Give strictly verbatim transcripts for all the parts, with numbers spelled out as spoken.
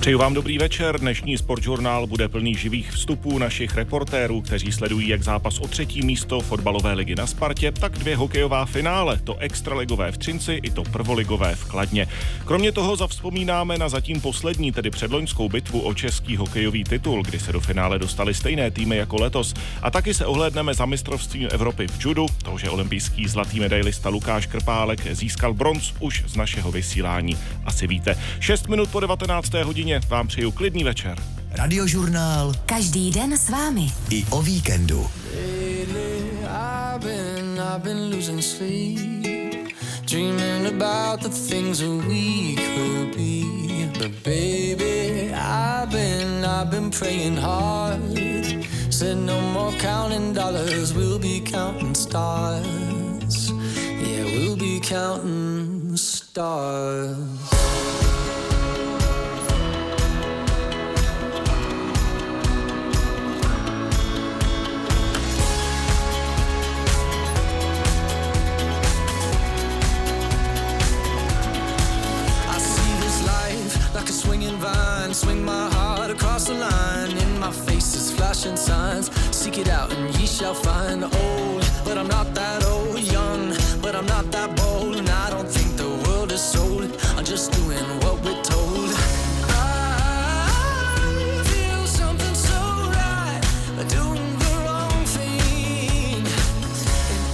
Přeju vám dobrý večer. Dnešní Sportžurnál bude plný živých vstupů našich reportérů, kteří sledují jak zápas o třetí místo fotbalové ligy na Spartě, tak dvě hokejová finále, to extraligové v Třinci i to prvoligové v Kladně. Kromě toho zavzpomínáme na zatím poslední, tedy předloňskou bitvu o český hokejový titul, kdy se do finále dostali stejné týmy jako letos. A taky se ohlédneme za mistrovstvím Evropy v judu, to, že olympijský zlatý medailista Lukáš Krpálek získal bronz, už z našeho vysílání asi víte. šest minut po devatenácté hodině vám přeju klidný večer. Radiožurnál. Každý den s vámi. I o víkendu. Dreaming about the things that we could be. But baby, I've been, I've been praying hard. Said no more counting dollars, we'll be counting stars. Yeah, we'll be counting stars. Like a swinging vine, swing my heart across the line. In my face is flashing signs. Seek it out and ye shall find. Old, but I'm not that old. Young, but I'm not that bold. And I don't think the world is sold. I'm just doing what we're told. I feel something so right, doing the wrong thing. And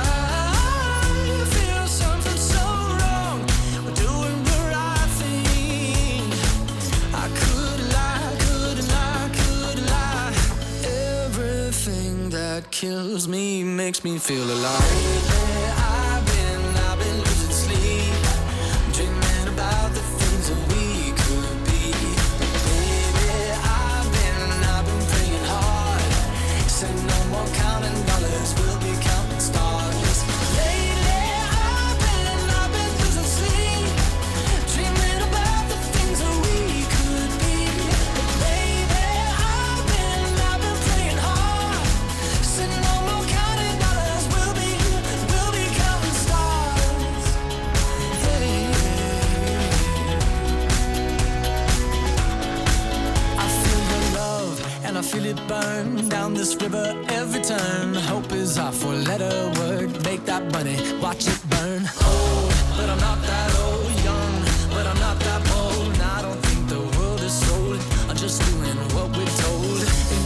I feel something so wrong, doing the right thing. I could lie, could lie, could lie. Everything that kills me makes me feel alive. I've been, I've been losing sleep, dreaming about the things that we could be. Baby, I've been, I've been praying hard. Said no more counting dollars, we'll be counting stars. Lately, I've been, I've been losing sleep, dreaming about the things that we could be. Baby, I've been, I've been praying hard. Said no more counting dollars, we'll be, we'll be counting stars. Hey. I feel your love and I feel it burn down this river every turn. Hope is our four-letter word. Make that money, watch it burn. Old, but I'm not that old. Young, but I'm not that bold. And I don't think the world is sold. I'm just doing what we're told. And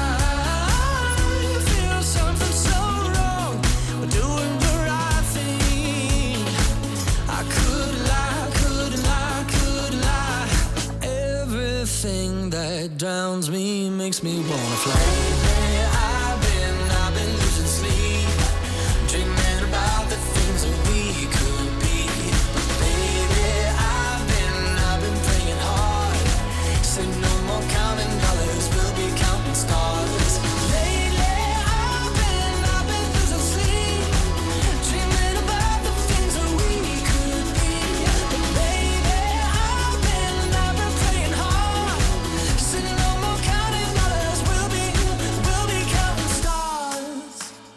I feel something so wrong. We're doing the right thing. I could lie, could lie, could lie. Everything that drowns me makes me wanna fly. I've been, I've been losing sleep, dreaming about the things that we could be. Baby, I've been, I've been praying hard. Said no more counting dollars, we'll be counting stars. Lately, I've been, I've been losing sleep, dreaming about the things that we could be. Baby, I've been, I've been praying hard. Said no more counting dollars, we'll be, we'll be counting stars.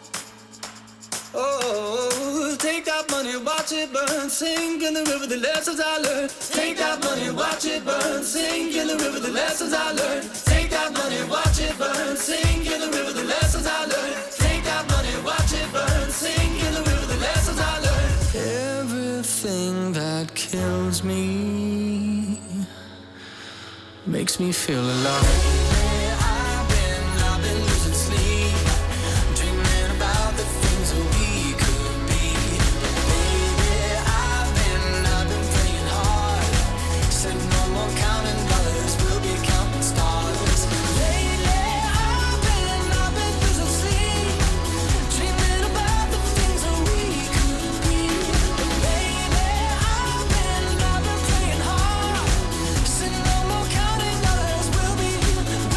Oh, take that money, watch it burn, sink in the river, the lessons I learned. Take that money, watch it burn, sink in the river, the lessons I learned. Take that money, watch it burn, sink in the river, the lessons I learned. Take that money, watch it burn, sink in the river, the lessons I learned. Everything that kills me makes me feel alive. I've been, I've been losing sleep, dreaming about the things that we could be. Baby, I've been, I've been praying hard. Said no more counting dollars, we'll be counting stars. Lately, I've been, I've been losing sleep, dreaming about the things that we could be. Baby, I've been, I've been praying hard. Said no more counting dollars, we'll be,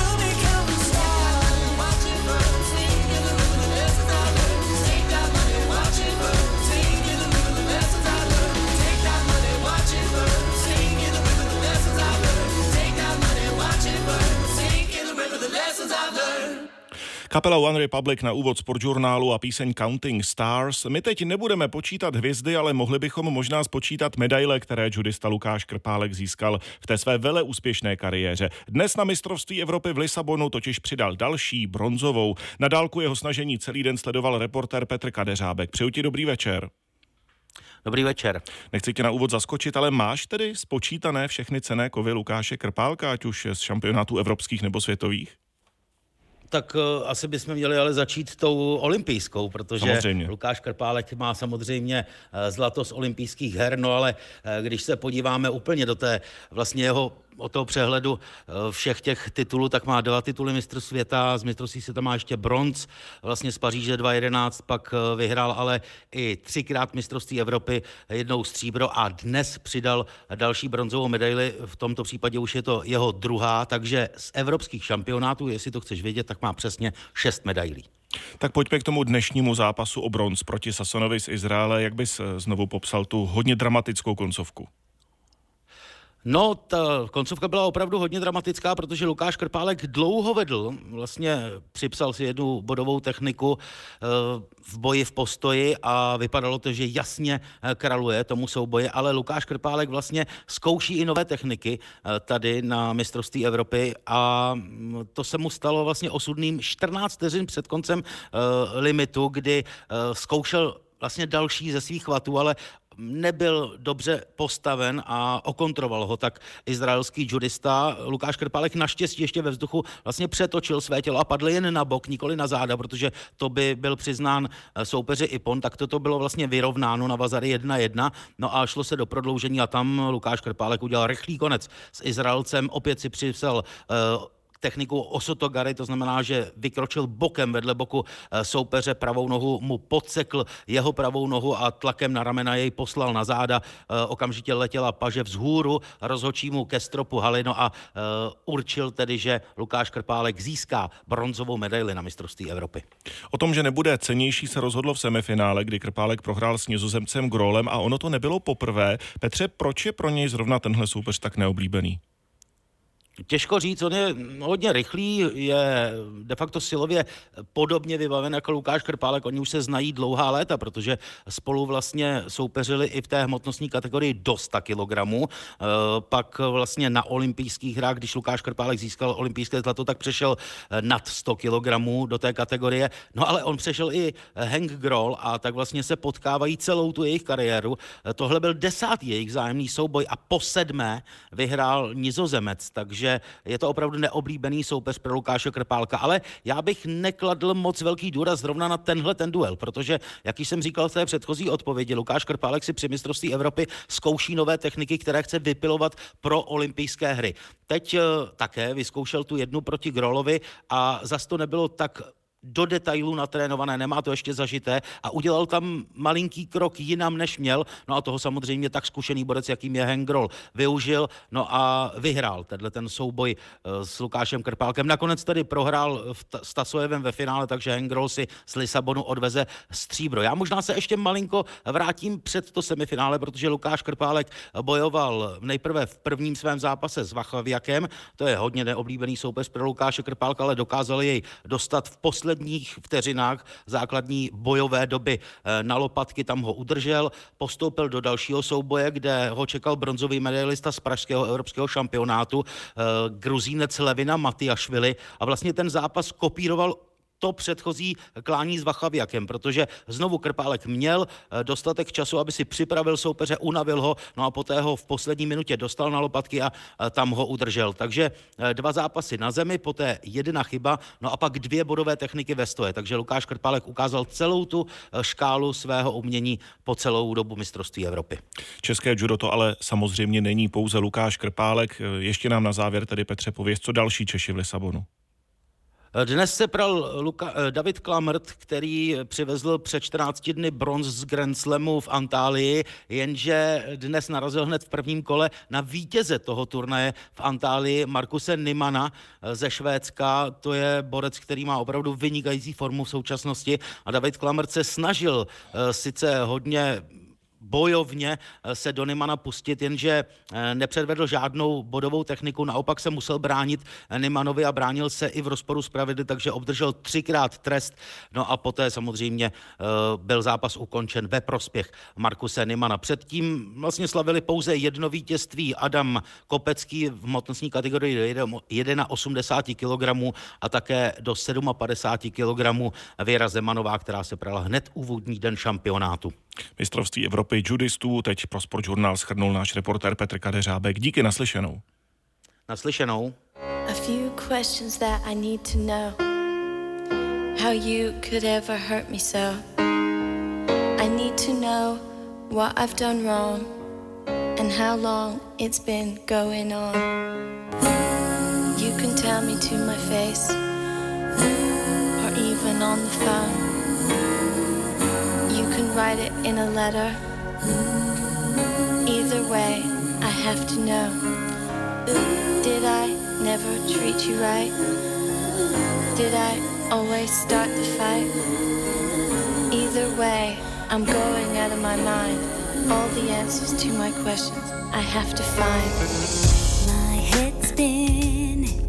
Kapela One Republic na úvod sportžurnálu a píseň Counting Stars. My teď nebudeme počítat hvězdy, ale mohli bychom možná spočítat medaile, které judista Lukáš Krpálek získal v té své veleúspěšné kariéře. Dnes na mistrovství Evropy v Lisabonu totiž přidal další, bronzovou. Na dálku jeho snažení celý den sledoval reportér Petr Kadeřábek. Přeju ti dobrý večer. Dobrý večer. Nechci tě na úvod zaskočit, ale máš tedy spočítané všechny cenné kovy Lukáše Krpálka, ať už z šampionátů evropských nebo světových? Tak uh, asi bychom měli ale začít tou olympijskou, protože samozřejmě. Lukáš Krpálek má samozřejmě uh, zlato z olympijských her, no ale uh, když se podíváme úplně do té vlastně jeho o toho přehledu uh, všech těch titulů, tak má dva tituly mistr světa, z mistrovství světa má ještě bronz, vlastně z Paříže dva tisíce jedenáct, pak uh, vyhrál ale i třikrát mistrovství Evropy, jednou stříbro a dnes přidal další bronzovou medaili, v tomto případě už je to jeho druhá, takže z evropských šampionátů, jestli to chceš vědět, tak má přesně šest medailí. Tak pojďme k tomu dnešnímu zápasu o bronz proti Sasonovi z Izraele. Jak bys znovu popsal tu hodně dramatickou koncovku? No, ta koncovka byla opravdu hodně dramatická, protože Lukáš Krpálek dlouho vedl, vlastně připsal si jednu bodovou techniku v boji v postoji a vypadalo to, že jasně kraluje tomu souboji, ale Lukáš Krpálek vlastně zkouší i nové techniky tady na mistrovství Evropy a to se mu stalo vlastně osudným čtrnáct vteřin před koncem limitu, kdy zkoušel vlastně další ze svých chvatů, ale nebyl dobře postaven a okontroval ho tak izraelský judista. Lukáš Krpálek naštěstí ještě ve vzduchu vlastně přetočil své tělo a padl jen na bok, nikoli na záda, protože to by byl přiznán soupeři Ipon, tak toto bylo vlastně vyrovnáno na Vazary jedna jedna. No a šlo se do prodloužení a tam Lukáš Krpálek udělal rychlý konec s Izraelcem, opět si připsal uh, techniku osotogary, to znamená, že vykročil bokem vedle boku soupeře, pravou nohu mu podsekl jeho pravou nohu a tlakem na ramena jej poslal na záda. Okamžitě letěla paže vzhůru, rozhodčí mu ke stropu haly, no a určil tedy, že Lukáš Krpálek získá bronzovou medaili na mistrovství Evropy. O tom, že nebude cennější, se rozhodlo v semifinále, kdy Krpálek prohrál s Nizozemcem Grólem a ono to nebylo poprvé. Petře, proč je pro něj zrovna tenhle soupeř tak neoblíbený? Těžko říct, on je hodně rychlý, je de facto silově podobně vybaven jako Lukáš Krpálek, oni už se znají dlouhá léta, protože spolu vlastně soupeřili i v té hmotnostní kategorii do sto kilogramů, pak vlastně na olympijských hrách, když Lukáš Krpálek získal olympijské zlato, tak přešel nad sto kilogramů do té kategorie, no ale on přešel i Henk Grol a tak vlastně se potkávají celou tu jejich kariéru. Tohle byl desátý jejich vzájemný souboj a po sedmé vyhrál Nizozemec, takže je to opravdu neoblíbený soupeř pro Lukáše Krpálka, ale já bych nekladl moc velký důraz zrovna na tenhle ten duel, protože, jak jsem říkal v té předchozí odpovědi, Lukáš Krpálek si při mistrovství Evropy zkouší nové techniky, které chce vypilovat pro olympijské hry. Teď také vyzkoušel tu jednu proti Grolovi a zas to nebylo tak do detailů natrénované, nemá to ještě zažité a udělal tam malinký krok jinam, než měl, no a toho samozřejmě tak zkušený borec, jakým je Henk Grol, využil, no a vyhrál tenhle ten souboj s Lukášem Krpálkem. Nakonec tedy prohrál v s Tasojevem ve finále, takže Henk Grol si z Lisabonu odveze stříbro. Já možná se ještě malinko vrátím před to semifinále, protože Lukáš Krpálek bojoval nejprve v prvním svém zápase s Vachaviakem, to je hodně neoblíbený soupeř pro Lukáše Krpálka, ale dokázal jej dostat v poslední posledních vteřinách základní bojové doby na lopatky, tam ho udržel, postoupil do dalšího souboje, kde ho čekal bronzový medailista z pražského evropského šampionátu, Gruzínec Levina Matiašvili a vlastně ten zápas kopíroval to předchozí klání s Vachaviakem, protože znovu Krpálek měl dostatek času, aby si připravil soupeře, unavil ho, no a poté ho v poslední minutě dostal na lopatky a tam ho udržel. Takže dva zápasy na zemi, poté jedna chyba, no a pak dvě bodové techniky ve stoje. Takže Lukáš Krpálek ukázal celou tu škálu svého umění po celou dobu mistrovství Evropy. České judo to ale samozřejmě není pouze Lukáš Krpálek. Ještě nám na závěr tedy, Petře, pověz, co další Češi v Lisabonu. Dnes se pral Luka, David Klamrt, který přivezl před čtrnácti dny bronz z Grand Slamu v Antálii, jenže dnes narazil hned v prvním kole na vítěze toho turnaje v Antálii, Markuse Nimana ze Švédska. To je borec, který má opravdu vynikající formu v současnosti a David Klamrt se snažil sice hodně bojovně se do Nymana pustit, jenže nepředvedl žádnou bodovou techniku, naopak se musel bránit Nymanovi a bránil se i v rozporu s pravidly, takže obdržel třikrát trest, no a poté samozřejmě byl zápas ukončen ve prospěch Markuse Nymana. Předtím vlastně slavili pouze jedno vítězství Adam Kopecký v motnostní kategorii do osmdesáti jedna kilogramů a také do padesát sedm kilogramů Věra Zemanová, která se prala hned úvodní den šampionátu. Mistrovství Evropy judistů teď pro Sportžurnál shrnul náš reportér Petr Kadeřábek. Díky, naslyšenou. Naslyšenou. A few questions that I need to know. How you could ever hurt me so. I need to know what I've done wrong and how long it's been going on. You can tell me to my face or even on the phone. You can write it in a letter. Either way, I have to know. Did I never treat you right? Did I always start the fight? Either way, I'm going out of my mind. All the answers to my questions I have to find. My head's spinning.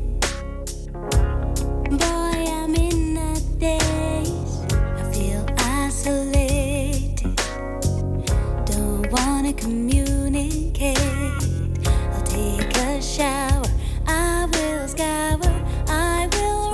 Boy, I'm in a daze. I feel isolated. Don't wanna communicate. I'll take a shower. I will scour. I will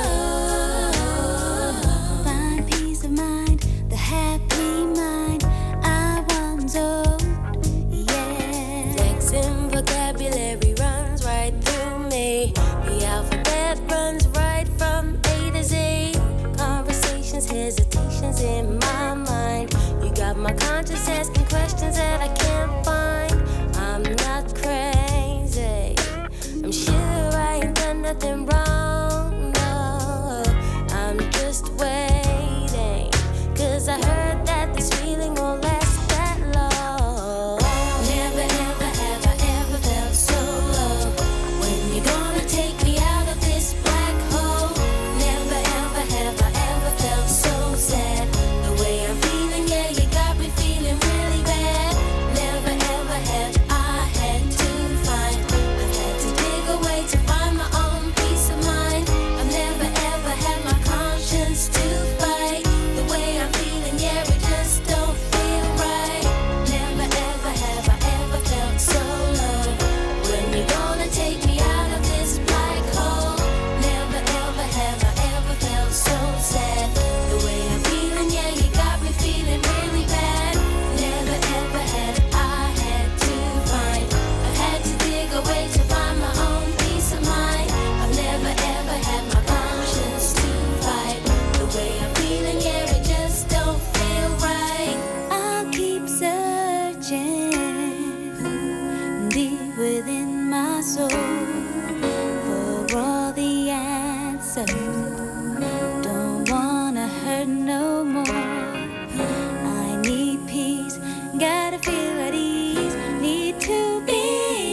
run. Find peace of mind. The happy mind I once owned. Yeah. Flexing vocabulary runs right through me. The alphabet runs right from A to Z. Conversations, hesitations in my mind. You got my conscience asking questions that I can't find. I'm not crazy. I'm sure I ain't done nothing wrong. No, I'm just waiting. Cause I heard that this feeling won't last that long. Never ever have I ever felt so low. When you gonna take me out of this black hole? Never ever have I ever felt so sad. The way I'm feeling, yeah, you got me feeling really bad. Never ever have I had to find. I've had to dig away to find my own peace of mind. I've never ever had my conscience to fight. The way I'm feeling, yeah, it just don't feel right. Never ever have I ever felt so low. When you gonna take me out of this black hole? Never ever have I ever felt so sad. The way I'm feeling, yeah, you got me feeling really bad. Never ever had I had to find. I've had to dig away to find my own peace of mind. I've never ever had my conscience to fight. The way I'm feeling, yeah, it just don't feel right. I'll keep searching deep within my soul for all the answers. Don't wanna hurt no more. I need peace, gotta feel at ease. Need to be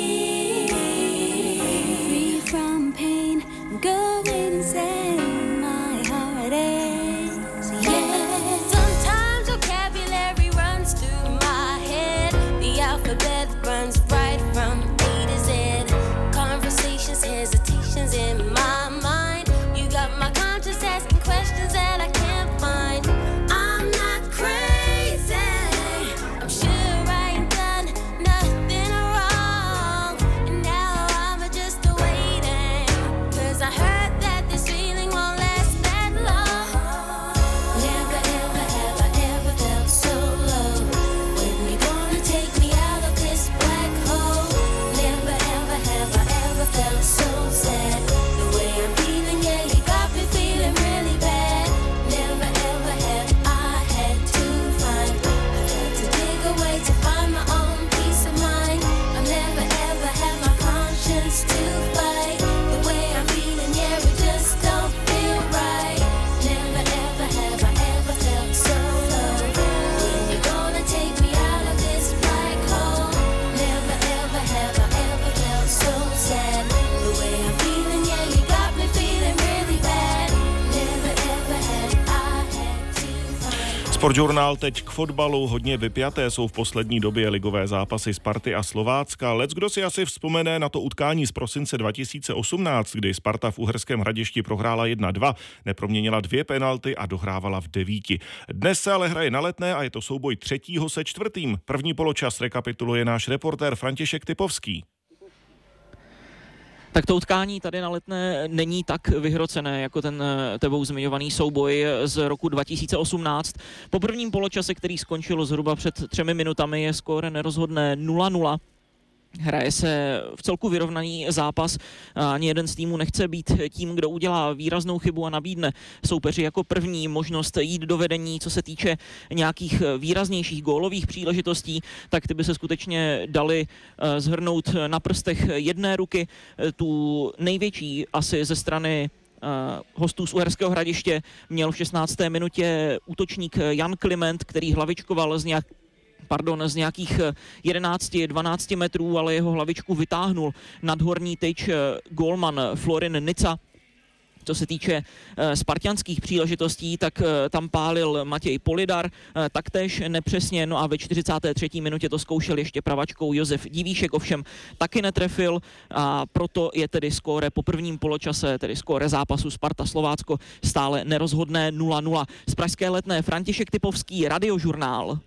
free from pain. Going insane, my heart aches. Yeah. Sometimes vocabulary runs through my head. The alphabet runs right from A to Z. Conversations, hesitations in my mind. You got my conscience asking questions that I can't find. I'm not crazy. I'm sure I ain't done nothing wrong. And now I'm just waiting. Cause I heard that this feeling won't last that long. Never ever have I ever felt so low. When you gonna take me out of this black hole? Never ever have I ever felt so sad. The way I'm feeling, yeah, you got me feeling really bad. Never ever have I had to find. I've had to dig away to find my own peace of mind. I've never ever had my conscience to fight. The way I'm feeling, yeah, it just don't feel right. Never ever have I ever felt so low. When you gonna take me out of this black hole? Never ever have I ever felt so sad. The way I'm feeling, yeah, you got me feeling really bad. Never ever had I had to find. Sportžurnál teď k fotbalu. Hodně vypjaté jsou v poslední době ligové zápasy Sparty a Slovácka. Leckdo si asi vzpomene na to utkání z prosince dva tisíce osmnáct, kdy Sparta v Uherském Hradišti prohrála jedna dva, neproměnila dvě penalty a dohrávala v devíti. Dnes se ale hraje na Letné a je to souboj třetího se čtvrtým. První poločas rekapituluje náš reportér František Typovský. Tak to utkání tady na Letné není tak vyhrocené jako ten tebou zmiňovaný souboj z roku dva tisíce osmnáct. Po prvním poločase, který skončil zhruba před třemi minutami, je skóre nerozhodné nula nula. Hraje se v celku vyrovnaný zápas. Ani jeden z týmů nechce být tím, kdo udělá výraznou chybu a nabídne soupeři jako první možnost jít do vedení. Co se týče nějakých výraznějších gólových příležitostí, tak ty by se skutečně dali zhrnout na prstech jedné ruky. Tu největší asi ze strany hostů z Uherského Hradiště měl v šestnácté minutě útočník Jan Kliment, který hlavičkoval z nějak Pardon, z nějakých jedenáct dvanáct metrů, ale jeho hlavičku vytáhnul nadhorní tyč gólman Florin Nica. Co se týče uh, spartianských příležitostí, tak uh, tam pálil Matěj Polidar, uh, taktéž nepřesně, no a ve čtyřicáté třetí minutě to zkoušel ještě pravačkou Josef Divíšek, ovšem taky netrefil a proto je tedy skóre po prvním poločase, tedy skóre zápasu Sparta-Slovácko stále nerozhodné nula nula. Z pražské Letné František Typovský, Radiožurnál.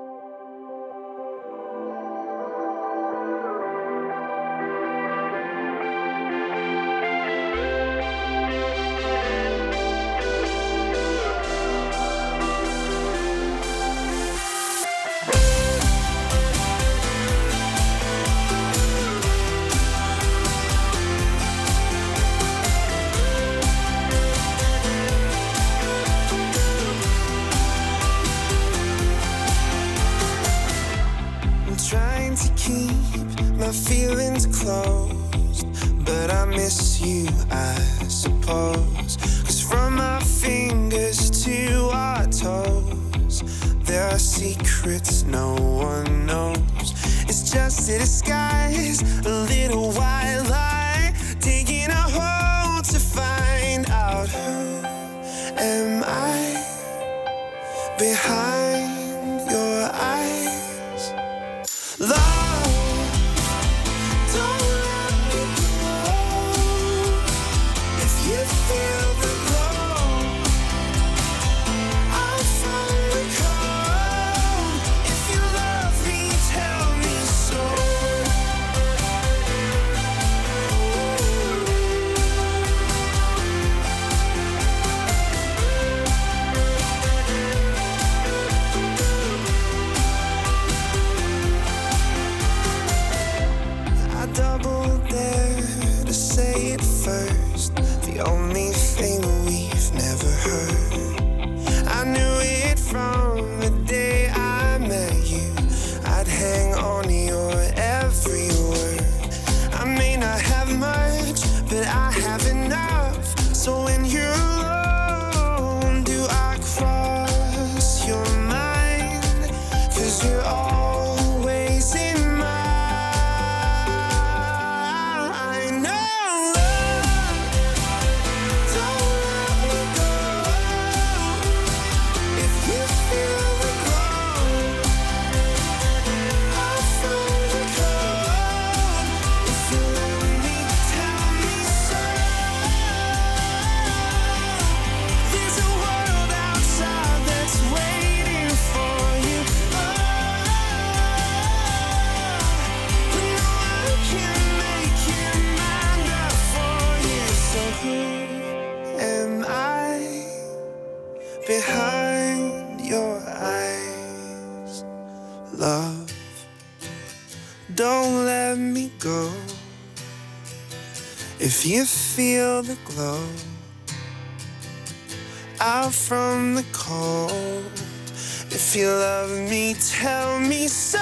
Feelings closed, but I miss you, I suppose. 'Cause from our fingers to our toes, there are secrets no one knows. It's just a disguise, a little white lie, taking a hold to find out who am I behind your eyes. Love. Behind your eyes, love, don't let me go. If you feel the glow out from the cold, if you love me, tell me so.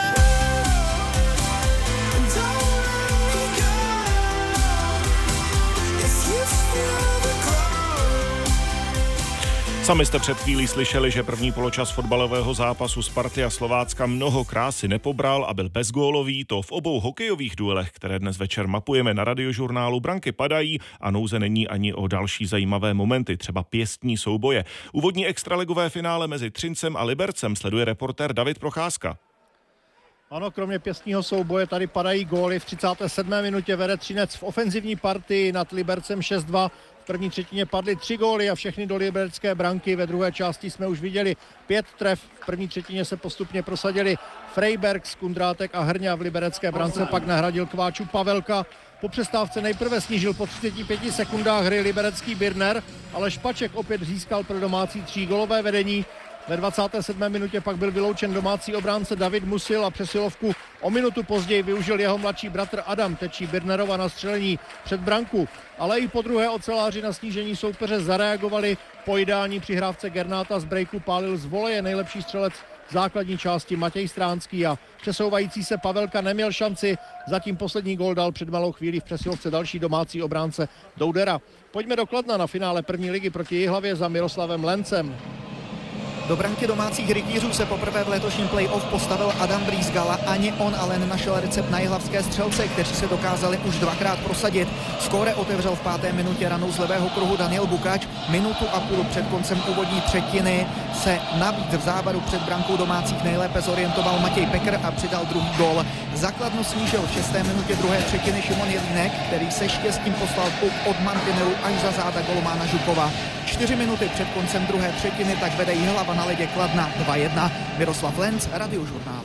Don't let me go. If you feel the glow. Sami jste před chvílí slyšeli, že první poločas fotbalového zápasu Sparty a Slovácka mnoho krásy nepobral a byl bezgólový. To v obou hokejových duelech, které dnes večer mapujeme na Radiožurnálu, branky padají a nouze není ani o další zajímavé momenty, třeba pěstní souboje. Úvodní extraligové finále mezi Třincem a Libercem sleduje reportér David Procházka. Ano, kromě pěstního souboje tady padají góly. V třicáté sedmé minutě vede Třinec v ofenzivní partii nad Libercem šest dva. V první třetině padly tři góly a všechny do liberecké branky. Ve druhé části jsme už viděli pět tref. V první třetině se postupně prosadili Freiberg, Skundrátek a Hrňa. V liberecké brance pak nahradil Kváču Pavelka. Po přestávce nejprve snížil po třiceti pěti sekundách hry liberecký Birner, ale Špaček opět získal pro domácí třígólové vedení. Ve dvacáté sedmé minutě pak byl vyloučen domácí obránce David Musil a přesilovku o minutu později využil jeho mladší bratr Adam, tečí Birnerova na střelení před branku. Ale i po druhé oceláři na snížení soupeře zareagovali. Po ideální přihrávce Gernáta z breaku pálil z voleje nejlepší střelec základní části Matěj Stránský a přesouvající se Pavelka neměl šanci. Zatím poslední gól dal před malou chvílí v přesilovce další domácí obránce Doudera. Pojďme do Kladna na finále první ligy proti Jihlavě za Miroslavem Lencem. Do branky domácích rytířů se poprvé v letošním play-off postavil Adam Brýzgala. Ani on ale nenašel recept na jihlavské střelce, kteří se dokázali už dvakrát prosadit. Skóre otevřel v páté minutě ranou z levého kruhu Daniel Bukač. Minutu a půl před koncem úvodní třetiny se navíc v závaru před brankou domácích nejlépe zorientoval Matěj Pekr a přidal druhý gól. Základnu snížil v šesté minutě druhé třetiny Šimon Jelínek, který se štěstím poslal puk od mantinelu až za záda golmána Žukova. Čtyři minuty před koncem druhé třetiny tak vede Jihlava na ledě Kladna dva jedna. Miroslav Lenc, Radiožurnál.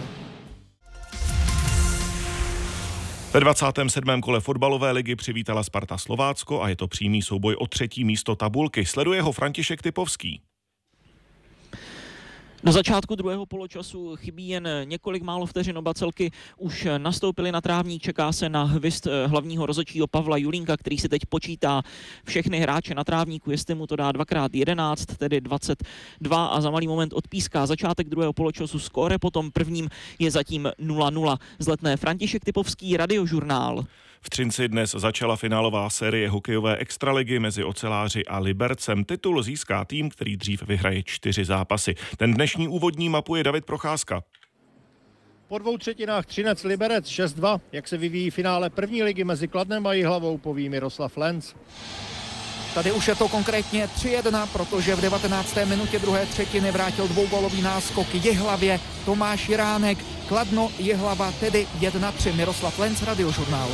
Ve dvacátém sedmém kole fotbalové ligy přivítala Sparta Slovácko a je to přímý souboj o třetí místo tabulky. Sleduje ho František Typovský. Do začátku druhého poločasu chybí jen několik málo vteřin, oba celky už nastoupili na trávník, čeká se na hvist hlavního rozhodčího Pavla Julínka, který si teď počítá všechny hráče na trávníku, jestli mu to dá dvakrát jedenáct, tedy dvacet dva a za malý moment odpíská začátek druhého poločasu. Skóre potom prvním je zatím nula nula. Z Letné František Typovský, Radiožurnál. V Třinci dnes začala finálová série hokejové extraligy mezi oceláři a Libercem. Titul získá tým, který dřív vyhraje čtyři zápasy. Ten dnešní úvodní mapuje David Procházka. Po dvou třetinách Třinec Liberec šest dva. Jak se vyvíjí finále první ligy mezi Kladnem a Jihlavou, poví Miroslav Lenc. Tady už je to konkrétně tři jedna, protože v devatenácté minutě druhé třetiny vrátil dvougólový náskok Jihlavě Tomáš Jiránek. Kladno Jihlava tedy jedna tři. Miroslav Lenc, Radiožurnál.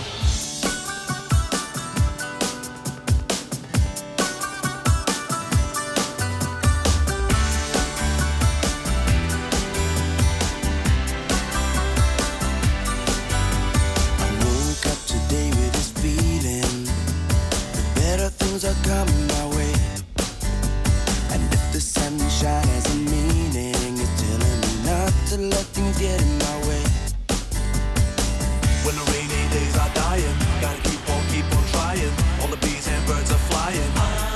Are coming my way, and if the sunshine has a meaning, it's telling me not to let things get in my way. When the rainy days are dying, gotta keep on, keep on trying. All the bees and birds are flying.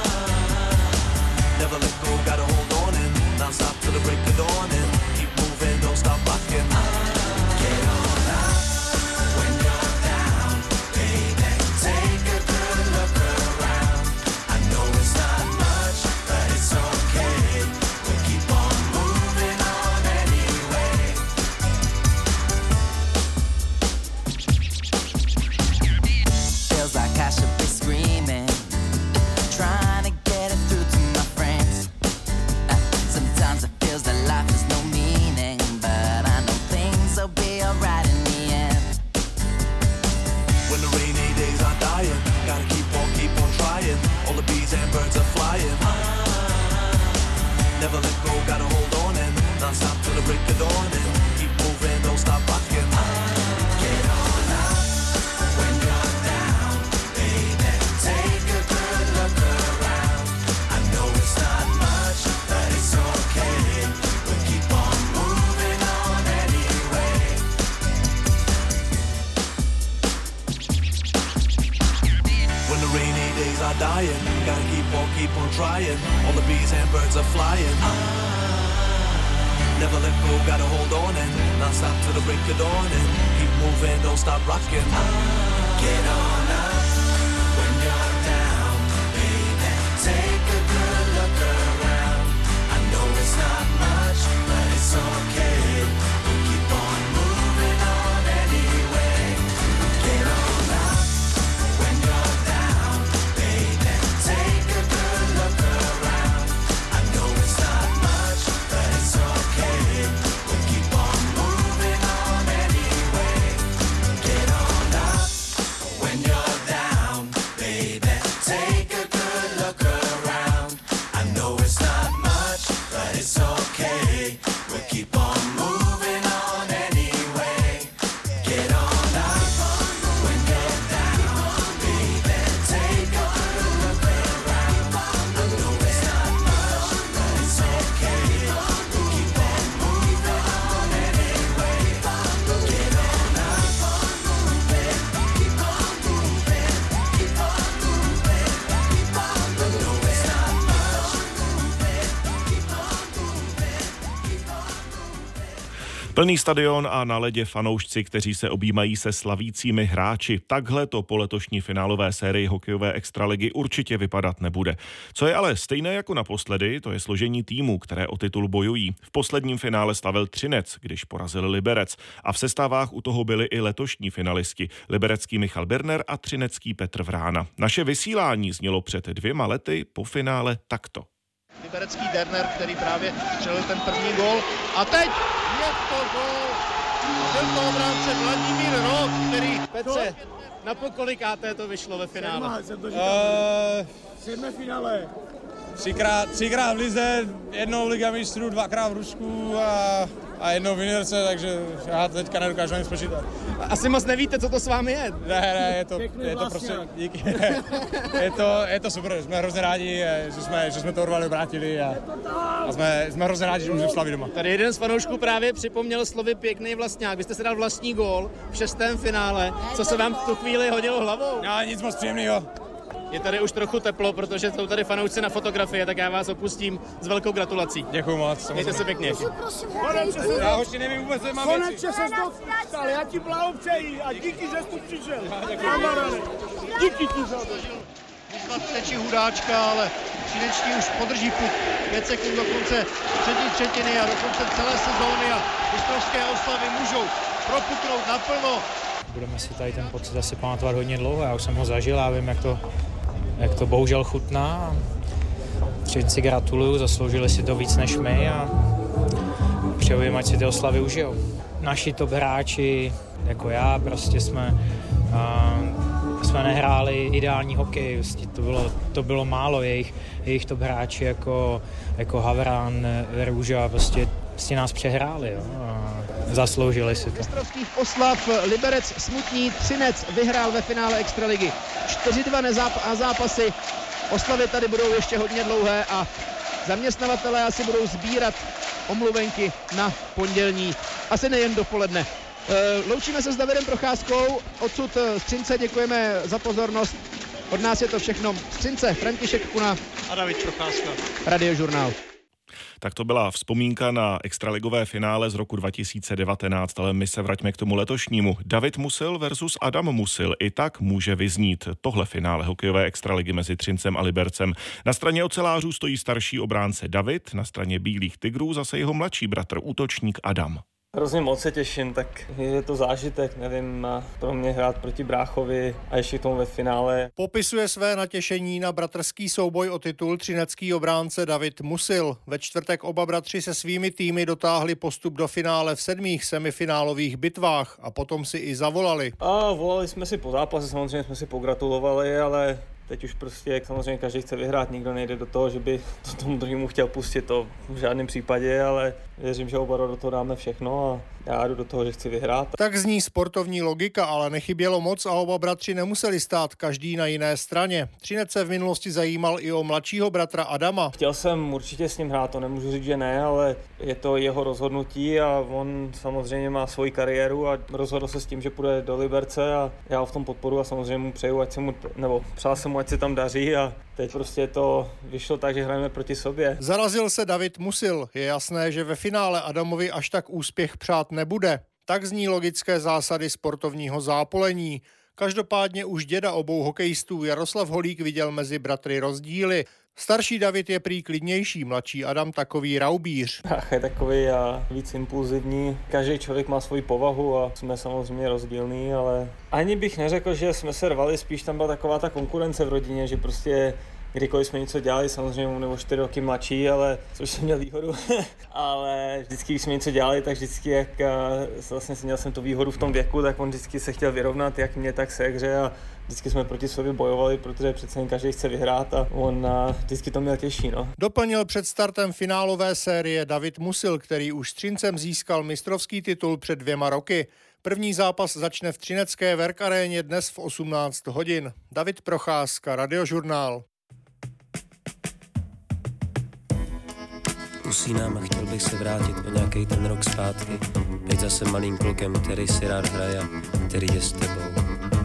Never let go, gotta hold on and not stop till the break of dawn and keep moving, don't stop rocking. Get on up when you're down, baby. Take a good look around. It's not much, but it's okay. We'll keep on moving on anyway. Feels like I should be screaming, trying to get it through to my friends. Uh, sometimes it feels that life has no meaning, but I know things will be alright in the end. When the rainy days are dying, gotta keep on, keep on trying. All the bees and birds are flying. Never let go, gotta hold on and not stop till the break of dawn and keep moving, don't stop rocking. Get on up when you're down, baby. Take a good look around. I know it's not much, but it's okay. We'll keep on moving on anyway. When the rainy days are dying, gotta keep on, keep on trying. All the bees and birds are flying. Never let go, gotta hold on and not stop till the break of dawn and keep moving, don't stop rocking. Get on up when you're down, baby. Take a good look around. Plný stadion a na ledě fanoušci, kteří se objímají se slavícími hráči. Takhle to po letošní finálové sérii hokejové extraligy určitě vypadat nebude. Co je ale stejné jako naposledy, to je složení týmů, které o titul bojují. V posledním finále slavil Třinec, když porazil Liberec. A v sestávách u toho byli i letošní finalisti. Liberecký Michal Birner a třinecký Petr Vrána. Naše vysílání znělo před dvěma lety, po finále takto. Liberecký Derner, který právě střelil ten první gól. A teď je to gól. Byl to obránce Vladimír Roth, který... Petře, na pokolikáté to vyšlo ve finále? Uh, Sedmé finále. Třikrát, třikrát v lize, jednou Liga mistrů, dvakrát v Rusku a, a jednou v juniorce, takže já teďka nedokážu ani spočítat. Asi moc nevíte, co to s vámi je? Ne, ne, je to, je to prostě, díky. je, to, je to super, jsme hrozně rádi, že jsme, že jsme to urvali, obrátili a, a jsme, jsme hrozně rádi, že můžeme slavit doma. Tady jeden z fanoušků právě připomněl slovy pěkný vlastňák. Vy jste se dal vlastní gól v šestém finále. Co se vám v tu chvíli hodilo hlavou? No, nic moc příjemného. Je tady už trochu teplo, protože jsou tady fanoušci na fotografie, tak já vás opustím s velkou gratulací. Děkuju moc. Mějte se pěkně. Já hoši nevím vůbec, co mám věci. Konečně se dostal, já ti blahopřeji a díky, že jsi tu přišel. Díky ti za to. Vyzvat teči Hudáčka, ale Třineční už podrží puk. pět sekund do konce třetí třetiny a do konce celé sezóny a mistrovské oslavy můžou propuknout naplno. Budeme si tady ten pocit asi pamatovat hodně dlouho, já už jsem ho zažil a vím, jak to, jak to bohužel chutná. Třinci gratuluju, zasloužili si to víc než my a přeju jim, ať si ty oslavy užijou. Naši top hráči, jako já, prostě jsme, uh, jsme nehráli ideální hokej, prostě to, bylo, to bylo málo, jejich, jejich top hráči jako, jako Havran, Růža, prostě, prostě nás přehráli, jo. Zasloužili si to. Mistrovských oslav Liberec Smutní, Třinec vyhrál ve finále extraligy. čtyři dva a zápasy. Oslavy tady budou ještě hodně dlouhé a zaměstnavatelé asi budou sbírat omluvenky na pondělní, asi nejen dopoledne. Loučíme se s Davidem Procházkou, odsud z Třince, děkujeme za pozornost. Od nás je to všechno z Třince, František Kuna a David Procházka. Radiožurnál. Tak to byla vzpomínka na extraligové finále z roku dva tisíce devatenáct, ale my se vraťme k tomu letošnímu. David Musil versus Adam Musil. I tak může vyznít tohle finále hokejové extraligy mezi Třincem a Libercem. Na straně ocelářů stojí starší obránce David, na straně bílých tigrů zase jeho mladší bratr, útočník Adam. Hrozně moc se těším, tak je to zážitek, nevím, pro mě hrát proti bráchovi a ještě k tomu ve finále. Popisuje své natěšení na bratrský souboj o titul třinecký obránce David Musil. Ve čtvrtek oba bratři se svými týmy dotáhli postup do finále v sedmých semifinálových bitvách a potom si i zavolali. A volali jsme si po zápase, samozřejmě jsme si pogratulovali, ale teď už prostě samozřejmě každý chce vyhrát, nikdo nejde do toho, že by to tomu druhému chtěl pustit, to v žádném případě, ale věřím, že oba do toho dáme všechno a já jdu do toho, že chci vyhrát. Tak zní sportovní logika, ale nechybělo moc a oba bratři nemuseli stát každý na jiné straně. Třinec se v minulosti zajímal i o mladšího bratra Adama. Chtěl jsem určitě s ním hrát, to nemůžu říct, že ne, ale je to jeho rozhodnutí a on samozřejmě má svoji kariéru a rozhodl se s tím, že půjde do Liberce a já ho v tom podporu a samozřejmě mu přeju, ať se mu, nebo přál jsem mu, ať se tam daří a teď prostě to vyšlo tak, že hrajeme proti sobě. Zarazil se David Musil. Je jasné, že ve finále Adamovi až tak úspěch přát nebude. Tak zní logické zásady sportovního zápolení. Každopádně už děda obou hokejistů Jaroslav Holík viděl mezi bratry rozdíly. Starší David je prý klidnější, mladší Adam takový raubíř. Ach, je takový a víc impulzivní. Každý člověk má svoji povahu a jsme samozřejmě rozdílní, ale ani bych neřekl, že jsme se rvali, spíš tam byla taková ta konkurence v rodině, že prostě kdykoliv jsme něco dělali, samozřejmě on nebo čtyři roky mladší, ale což jsem měl výhodu, ale vždycky, když jsme něco dělali, tak vždycky, jak vlastně měl jsem tu výhodu v tom věku, tak on vždycky se chtěl vyrovnat, jak mě, tak se hře a vždycky jsme proti sobě bojovali, protože přece jen každý chce vyhrát a on vždycky to měl těžší. No. Doplnil před startem finálové série David Musil, který už s Třincem získal mistrovský titul před dvěma roky. První zápas začne v třinecké Werk aréně dnes v osmnáct hodin. David Procházka, Radiožurnál. Usínám a chtěl bych se vrátit o nějaký ten rok zpátky. Být zase malým klukem, který si rád hraje, který je s tebou.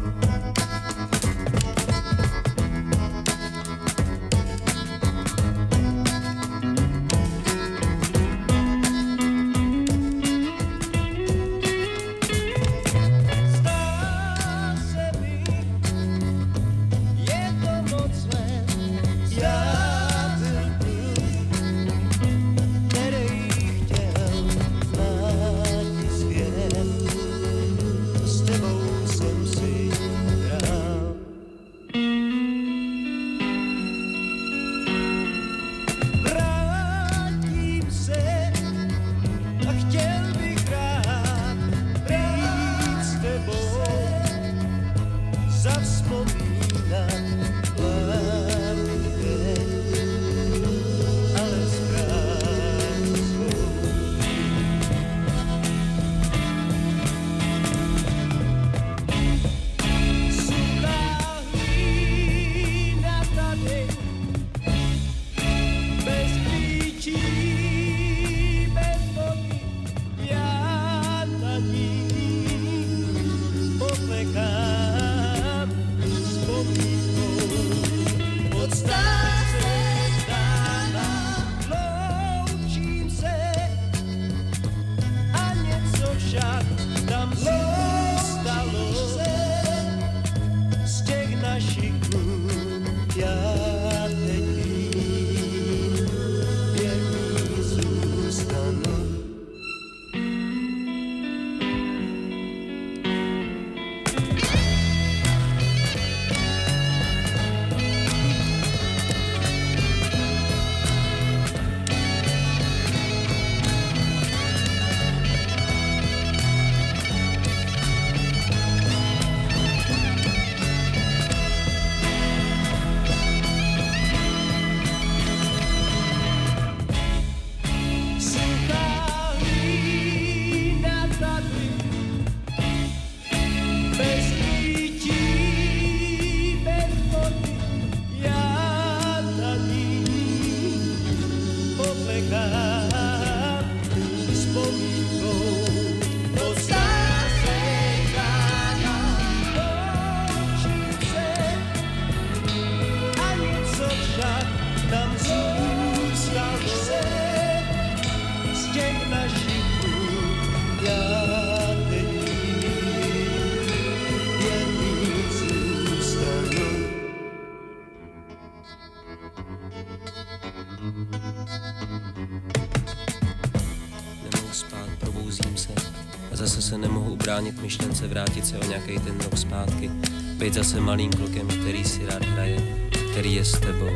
Bránit myšlence, vrátit se o nějaký ten rok zpátky, být zase malým klukem, který si rád hraje, který je s tebou.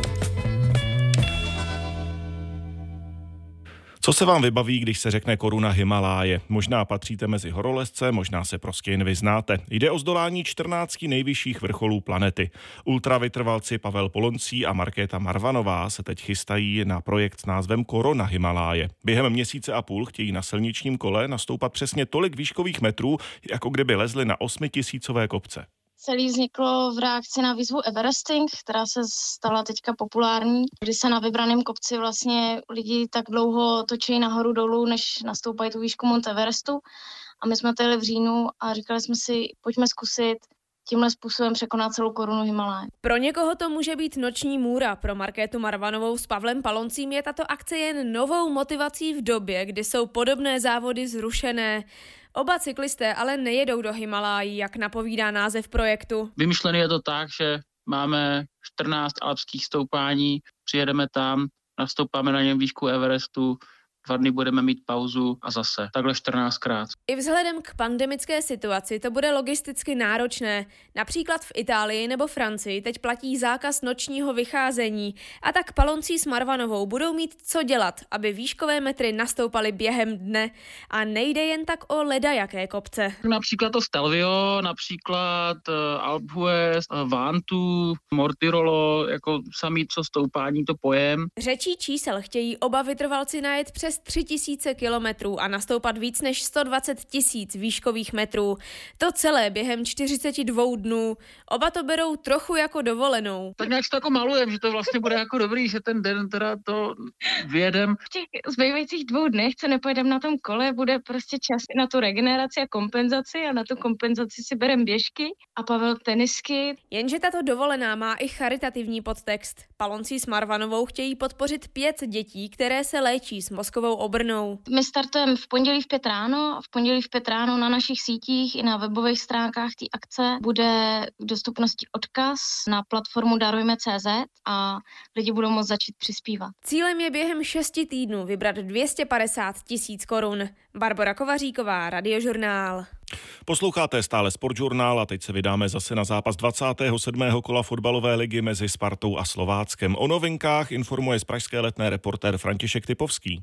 Co se vám vybaví, když se řekne koruna Himaláje? Možná patříte mezi horolezce, možná se prostě jen vyznáte. Jde o zdolání čtrnácti nejvyšších vrcholů planety. Ultravytrvalci Pavel Polonský a Markéta Marvanová se teď chystají na projekt s názvem Korona Himaláje. Během měsíce a půl chtějí na silničním kole nastoupat přesně tolik výškových metrů, jako kdyby lezli na osmitisícové kopce. Celý vzniklo v reakci na výzvu Everesting, která se stala teďka populární, kdy se na vybraném kopci vlastně lidi tak dlouho točí nahoru dolů, než nastoupají tu výšku Mount Everestu. A my jsme tady v říjnu a říkali jsme si, pojďme zkusit tímhle způsobem překonat celou korunu Himaláje. Pro někoho to může být noční můra, pro Markétu Marvanovou s Pavlem Paloncím je tato akce jen novou motivací v době, kdy jsou podobné závody zrušené. Oba cyklisté ale nejedou do Himalájí, jak napovídá název projektu. Vymyšlený je to tak, že máme čtrnáct alpských stoupání, přijedeme tam, nastoupáme na něm výšku Everestu, dva dny budeme mít pauzu a zase. Takhle čtrnáctkrát. I vzhledem k pandemické situaci to bude logisticky náročné. Například v Itálii nebo Francii teď platí zákaz nočního vycházení a tak Paloncí s Marvanovou budou mít co dělat, aby výškové metry nastoupaly během dne. A nejde jen tak o ledajaké kopce. Například to Stelvio, například uh, Alpe d'Huez, uh, Vantu, Mortirolo, jako samý co stoupání to pojem. Řečí čísel chtějí oba vytrvalci najet přes tři tisíce kilometrů a nastoupat víc než sto dvacet tisíc výškových metrů. To celé během čtyřicet dva dnů. Oba to berou trochu jako dovolenou. Tak nějak to jako malujem, že to vlastně bude jako dobrý, že ten den teda to vyjedem. V těch zbývajících dvou dnech, co nepojedem na tom kole, bude prostě čas na tu regeneraci a kompenzaci a na tu kompenzaci si berem běžky a Pavel tenisky. Jenže tato dovolená má i charitativní podtext. Paloncí s Marvanovou chtějí podpořit pět dětí, které se léčí s mozkovou obrnou. My startujeme v pondělí v pět ráno. V pondělí v pět ráno na našich sítích i na webových stránkách té akce bude k dostupnosti odkaz na platformu darujme tečka cé zet a lidi budou moct začít přispívat. Cílem je během šesti týdnů vybrat dvě stě padesát tisíc korun. Barbora Kovaříková, Radiožurnál. Posloucháte stále Sportžurnál a teď se vydáme zase na zápas dvacátého sedmého kola fotbalové ligy mezi Spartou a Slováckem. O novinkách informuje z pražské Letné reportér František Typovský.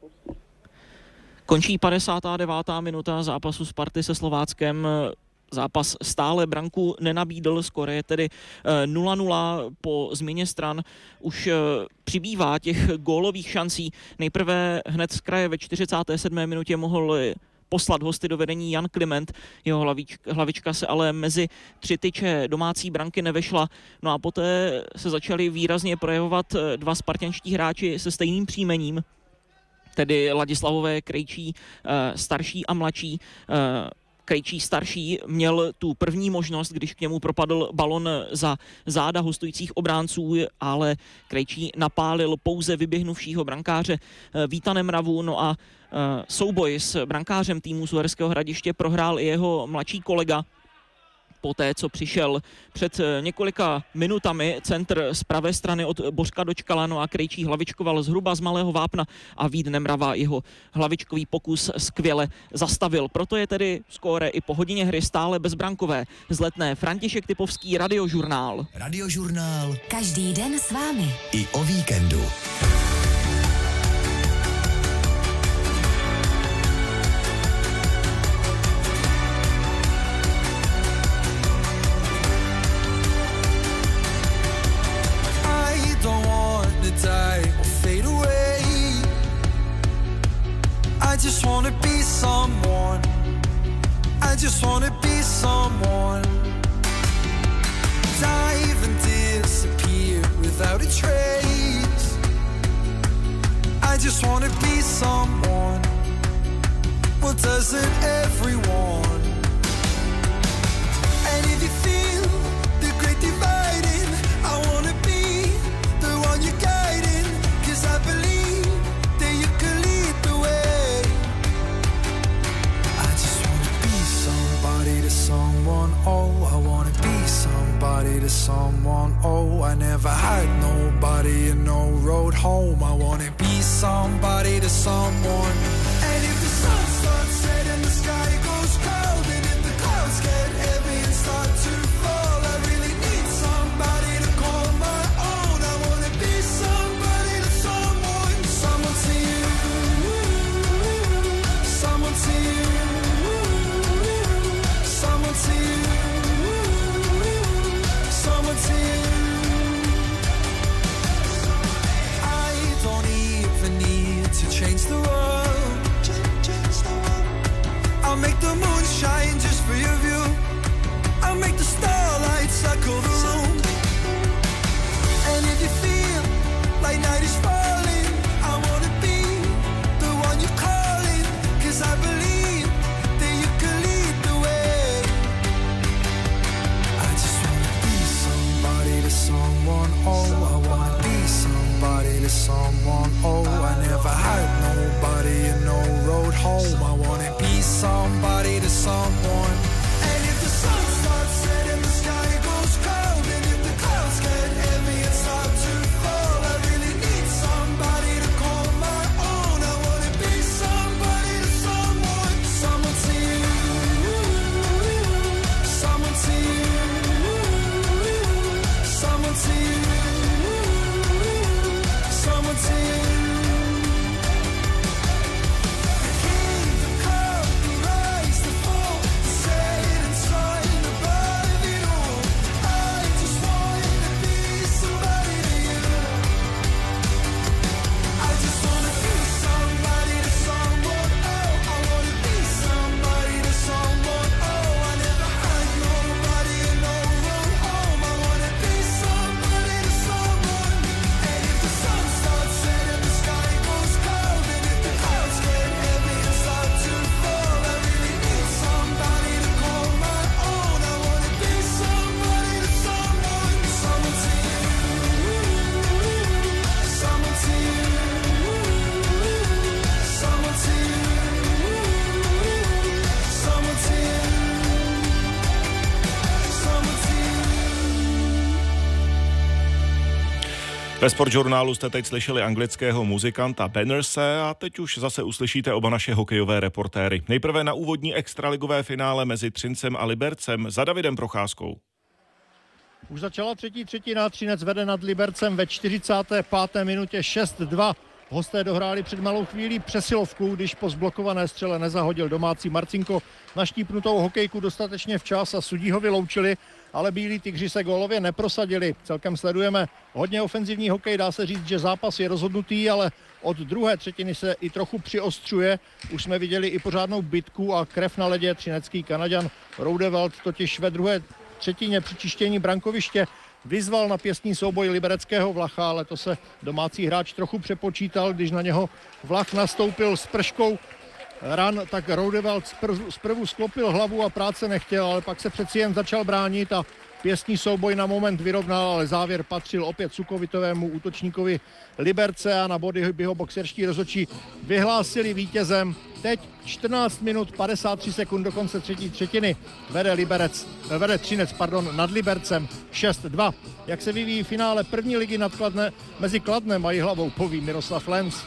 Končí padesátá devátá minuta zápasu Sparty se Slováckem. Zápas stále branku nenabídl, skoro je tedy nula nula po změně stran. Už přibývá těch gólových šancí. Nejprve hned z kraje ve čtyřicáté sedmé minutě mohl poslat hosty do vedení Jan Kliment. Jeho hlavička, hlavička se ale mezi tři tyče domácí branky nevešla. No a poté se začali výrazně projevovat dva spartanští hráči se stejným příjmením, tedy Ladislavové Krejčí starší a mladší. Krejčí starší měl tu první možnost, když k němu propadl balon za záda hostujících obránců, ale Krejčí napálil pouze vyběhnuvšího brankáře Víta Nemravu. No a souboj s brankářem týmu z Uherského Hradiště prohrál i jeho mladší kolega. Poté, co přišel před několika minutami centr z pravé strany od Bořka dočkala, no a Krejčí hlavičkoval zhruba z malého vápna a Vít Nemrava jeho hlavičkový pokus skvěle zastavil. Proto je tedy skóre i po hodině hry stále bezbrankové. Z Letné František Typovský, Radiožurnál. Radiožurnál. Každý den s vámi. I o víkendu. I just wanna be someone. I just wanna be someone. Dive and disappear without a trace. I just wanna be someone. Well, doesn't everyone? And if you feel the great dividing, I wanna be the one you're guiding, 'cause I believe that you can lead the way. I just wanna be somebody to someone, oh, I wanna be somebody to someone, oh, I never had nobody and no road home. I wanna be somebody to someone. And if the sun starts setting, the sky goes cold, and if the clouds get heavy and start to fall, I really need somebody to call my own. I wanna be somebody to someone. Someone to you, someone to you, someone to you, someone to you. I don't even need to change the world. I'll make the moon shine just for your view. I'll make the starlight circle the room. And if you feel like night is falling, I wanna be the one you're calling, 'cause I believe that you can lead the way. I just wanna be somebody to someone, oh, I wanna be somebody to someone, oh, I never had nobody and no road home. I wanna be somebody to someone. And if the sun starts setting, the sky goes cold, and if the clouds get heavy Ve Sportžurnálu jste teď slyšeli anglického muzikanta Bannerse a teď už zase uslyšíte oba naše hokejové reportéry. Nejprve na úvodní extraligové finále mezi Třincem a Libercem za Davidem Procházkou. Už začala třetí třetina, Třinec vede nad Libercem ve čtyřicáté páté minutě šest dva. Hosté dohráli před malou chvílí přesilovku, když po zblokované střele nezahodil domácí Marcinko naštípnutou hokejku dostatečně včas a sudí ho vyloučili, ale bílí tygři se gólově neprosadili. Celkem sledujeme hodně ofenzivní hokej, dá se říct, že zápas je rozhodnutý, ale od druhé třetiny se i trochu přiostřuje. Už jsme viděli i pořádnou bitku a krev na ledě. Třinecký Kanaďan Roudevelt totiž ve druhé třetině při čištění brankoviště vyzval na pěstný souboj libereckého Vlacha, ale to se domácí hráč trochu přepočítal, když na něho Vlach nastoupil s prškou ran, tak Roudevelt zprvu sklopil hlavu a práce nechtěl, ale pak se přeci jen začal bránit a pěstný souboj na moment vyrovnal, ale závěr patřil opět Sukovitovému útočníkovi Liberce a na body by ho boxerští rozhodčí vyhlásili vítězem. Teď čtrnáct minut padesát tři sekund do konce třetí třetiny vede, Liberec, vede Třinec pardon, nad Libercem šest dva. Jak se vyvíjí finále první ligy nad Kladne, mezi Kladnem a Jihlavou, poví Miroslav Lenz.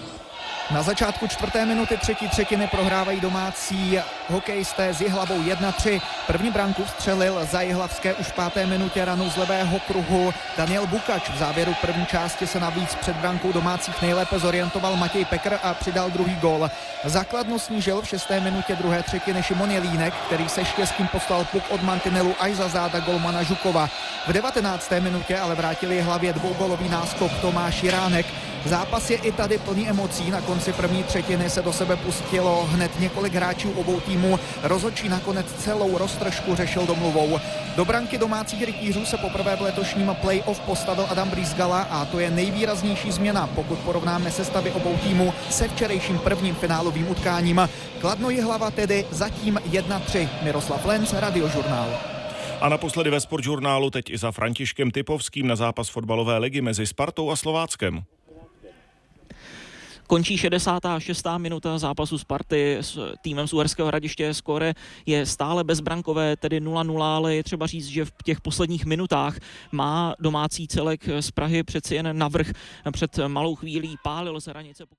Na začátku čtvrté minuty třetí třetiny prohrávají domácí hokejisté s Jihlavou jedna tři. První branku vstřelil za jihlavské už v páté minutě ranou z levého kruhu Daniel Bukač. V závěru první části se navíc před brankou domácích nejlépe zorientoval Matěj Pekr a přidal druhý gól. Základnu snížil v šesté minutě druhé třetiny Šimon Jelínek, který se štěstím poslal puk od mantinelu až za záda golmana Žukova. V devatenácté minutě ale vrátili Jihlavě dvougólový náskok Tomáš Jiránek. Zápas je i tady plný emocí. Na konci první třetiny se do sebe pustilo hned několik hráčů obou týmů. Rozhodčí nakonec celou roztržku řešil domluvou. Do branky domácích rytířů se poprvé v letošním play-off postavil Adam Brýsgala a to je nejvýraznější změna, pokud porovnáme sestavy obou týmů se včerejším prvním finálovým utkáním. Kladno Jihlava tedy zatím jedna tři. Miroslav Lenz, Radiožurnál. A naposledy ve Sportžurnálu teď i za Františkem Typovským na zápas fotbalové ligy mezi Spartou a Slováckem. Končí šedesátá šestá minuta zápasu Sparty s týmem z Uherského Hradiště. Skóre je stále bezbrankové, tedy nula nula, ale je třeba říct, že v těch posledních minutách má domácí celek z Prahy přeci jen navrch. Před malou chvílí pálil z hranice.